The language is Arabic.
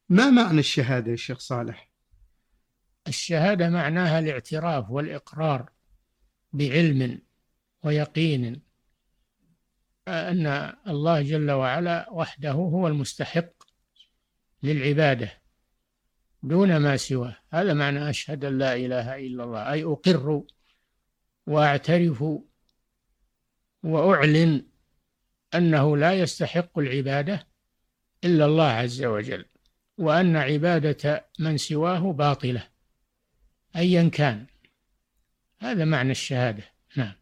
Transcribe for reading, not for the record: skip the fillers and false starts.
ما معنى الشهادة يا شيخ صالح؟ الشهادة معناها الاعتراف والإقرار بعلم ويقين أن الله جل وعلا وحده هو المستحق للعبادة دون ما سواه. هذا معنى أشهد أن لا إله إلا الله، أي أقر وأعترف وأعلن أنه لا يستحق العبادة إلا الله عز وجل، وأن عبادة من سواه باطلة أيا كان. هذا معنى الشهادة. نعم.